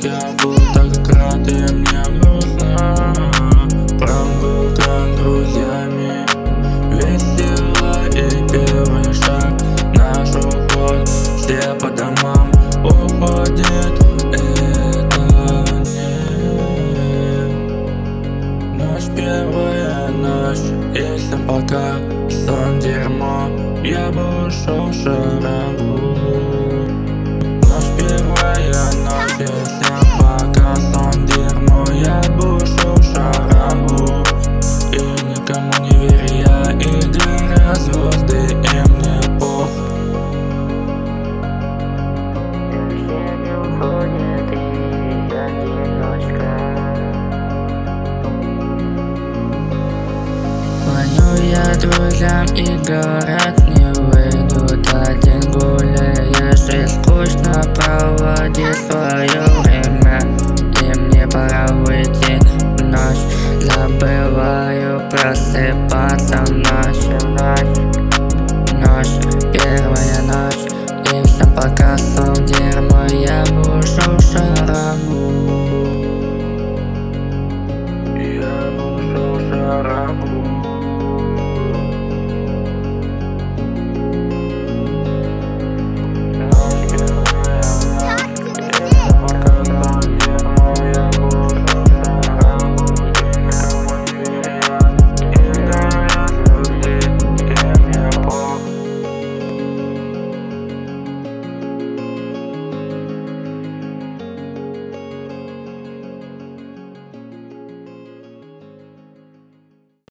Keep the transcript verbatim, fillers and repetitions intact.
Я будто как рад, и мне грустно. Прогулка с друзьями весело, и первый шаг наш уход. Все по домам уходят, это не ночь, первая ночь. Если пока сон дерьмо, я бы ушел в шарагу. Ночь, первая ночь. Если пока сон дерьмо, я бы ушел в шарагу. И никому не верю, я играю звезды, и мне пох. Все не уходят, и одиночка. Звоню я друзьям и говорят, не выйдут один гуляешь, и скучно проводить свое